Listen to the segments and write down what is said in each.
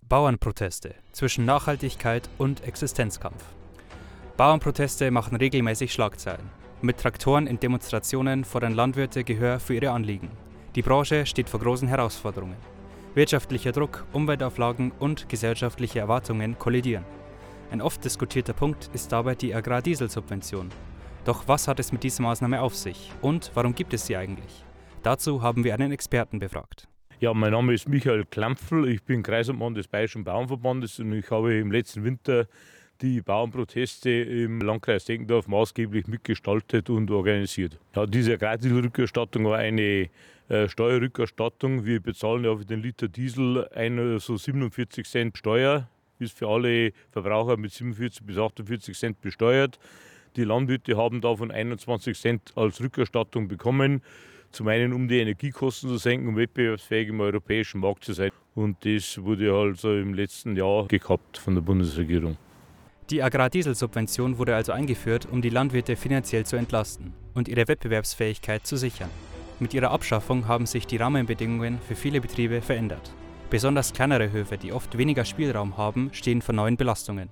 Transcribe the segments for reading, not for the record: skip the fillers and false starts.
Bauernproteste zwischen Nachhaltigkeit und Existenzkampf. Bauernproteste machen regelmäßig Schlagzeilen. Mit Traktoren in Demonstrationen fordern Landwirte Gehör für ihre Anliegen. Die Branche steht vor großen Herausforderungen. Wirtschaftlicher Druck, Umweltauflagen und gesellschaftliche Erwartungen kollidieren. Ein oft diskutierter Punkt ist dabei die Agrardieselsubvention. Doch was hat es mit dieser Maßnahme auf sich und warum gibt es sie eigentlich? Dazu haben wir einen Experten befragt. Ja, mein Name ist Michael Klampfl, ich bin Kreisobmann des Bayerischen Bauernverbandes und ich habe im letzten Winter die Bauernproteste im Landkreis Deckendorf maßgeblich mitgestaltet und organisiert. Ja, diese Agrardieselrückerstattung war eine Steuerrückerstattung. Wir bezahlen ja für den Liter Diesel so 47 Cent Steuer, ist für alle Verbraucher mit 47 bis 48 Cent besteuert. Die Landwirte haben davon 21 Cent als Rückerstattung bekommen. Zum einen, um die Energiekosten zu senken, um wettbewerbsfähig im europäischen Markt zu sein. Und das wurde also im letzten Jahr gekappt von der Bundesregierung. Die Agrardieselsubvention wurde also eingeführt, um die Landwirte finanziell zu entlasten und ihre Wettbewerbsfähigkeit zu sichern. Mit ihrer Abschaffung haben sich die Rahmenbedingungen für viele Betriebe verändert. Besonders kleinere Höfe, die oft weniger Spielraum haben, stehen vor neuen Belastungen.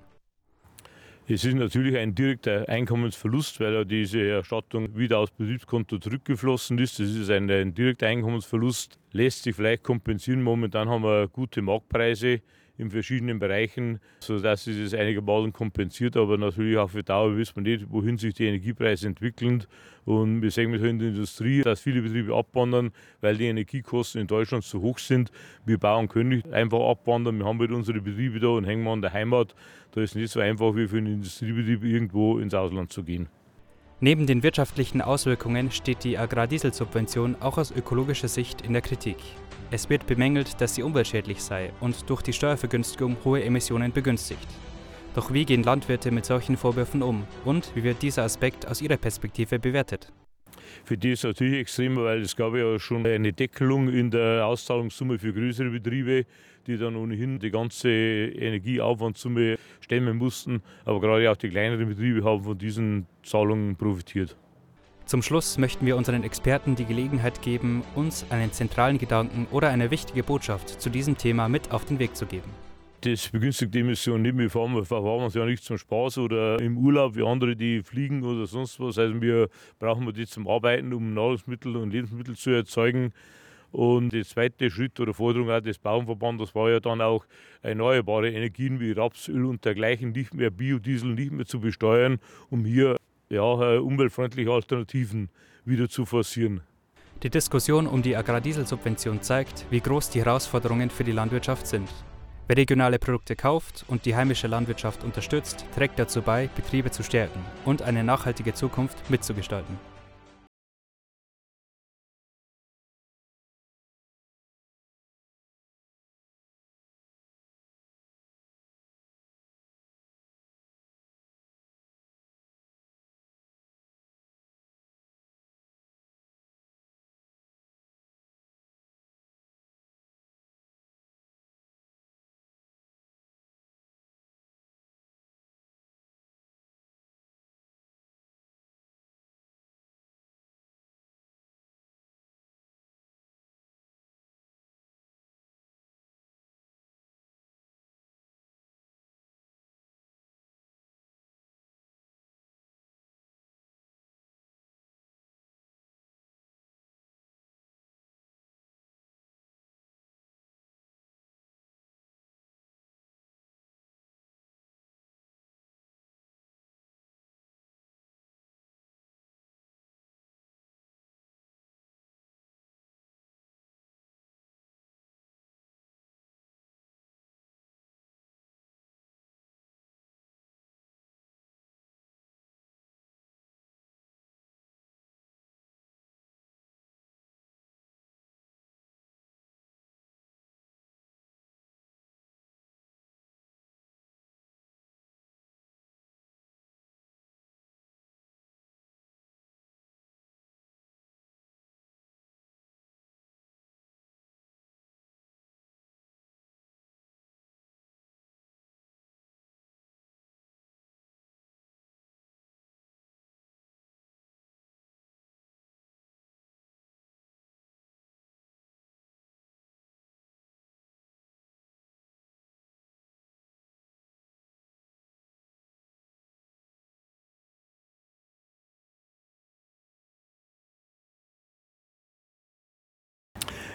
Es ist natürlich ein direkter Einkommensverlust, weil ja diese Erstattung wieder aufs Betriebskonto zurückgeflossen ist. Das ist ein direkter Einkommensverlust, lässt sich vielleicht kompensieren. Momentan haben wir gute Marktpreise in verschiedenen Bereichen, sodass sich das einigermaßen kompensiert. Aber natürlich auch für Dauer wissen wir nicht, wohin sich die Energiepreise entwickeln. Und wir sehen in der Industrie, dass viele Betriebe abwandern, weil die Energiekosten in Deutschland zu hoch sind. Wir Bauern können nicht einfach abwandern. Wir haben halt unsere Betriebe da und hängen an der Heimat. Da ist es nicht so einfach wie für einen Industriebetrieb irgendwo ins Ausland zu gehen. Neben den wirtschaftlichen Auswirkungen steht die Agrardieselsubvention auch aus ökologischer Sicht in der Kritik. Es wird bemängelt, dass sie umweltschädlich sei und durch die Steuervergünstigung hohe Emissionen begünstigt. Doch wie gehen Landwirte mit solchen Vorwürfen um und wie wird dieser Aspekt aus ihrer Perspektive bewertet? Für die ist es natürlich extrem, weil es gab ja schon eine Deckelung in der Auszahlungssumme für größere Betriebe, die dann ohnehin die ganze Energieaufwandssumme stemmen mussten. Aber gerade auch die kleineren Betriebe haben von diesen Zahlungen profitiert. Zum Schluss möchten wir unseren Experten die Gelegenheit geben, uns einen zentralen Gedanken oder eine wichtige Botschaft zu diesem Thema mit auf den Weg zu geben. Das begünstigt die Emissionen nicht. Wir fahren es ja nicht zum Spaß oder im Urlaub wie andere, die fliegen oder sonst was. Also wir brauchen die zum Arbeiten, um Nahrungsmittel und Lebensmittel zu erzeugen. Und der zweite Schritt oder Forderung auch des Bauernverbandes war ja dann auch, erneuerbare Energien wie Rapsöl und dergleichen nicht mehr, Biodiesel nicht mehr zu besteuern, um hier umweltfreundliche Alternativen wieder zu forcieren. Die Diskussion um die Agrardieselsubvention zeigt, wie groß die Herausforderungen für die Landwirtschaft sind. Wer regionale Produkte kauft und die heimische Landwirtschaft unterstützt, trägt dazu bei, Betriebe zu stärken und eine nachhaltige Zukunft mitzugestalten.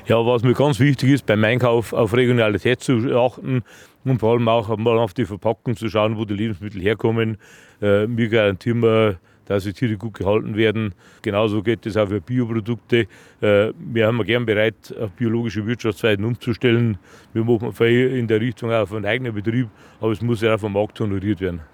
Ja, was mir ganz wichtig ist, beim Einkauf auf Regionalität zu achten und vor allem auch mal auf die Verpackung zu schauen, wo die Lebensmittel herkommen. Wir garantieren dass die Tiere gut gehalten werden. Genauso geht es auch für Bioprodukte. Wir haben gern bereit, auf biologische Wirtschaftsweisen umzustellen. Wir machen viel in der Richtung auch auf einen eigenen Betrieb, aber es muss ja auch vom Markt honoriert werden.